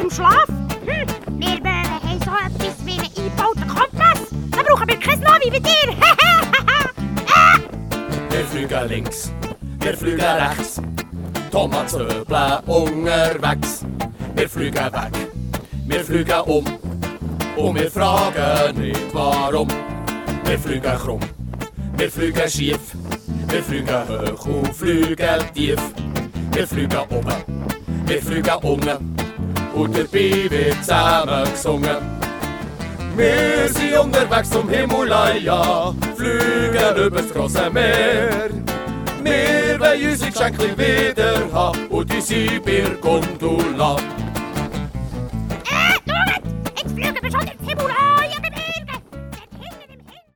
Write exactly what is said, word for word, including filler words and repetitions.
zum Schlaf? Hm, wir Möwen haben so etwas wie einen eingebauten Kompass. Da brauchen wir kein Navi wie dir. Wir fliegen links, wir fliegen rechts. Thomas Höble unterwegs. Wir fliegen weg, wir fliegen um. Und wir fragen nicht warum. Wir fliegen krumm, wir fliegen schief. Wir fliegen hoch und fliegen tief. Wir fliegen oben, wir fliegen unten. Und dabei wird zusammen gesungen. Wir sind unterwegs zum Himalaya, fliegen über das grosse Meer. Wir wollen unsere Geschenke wieder haben und unsere Birgondula.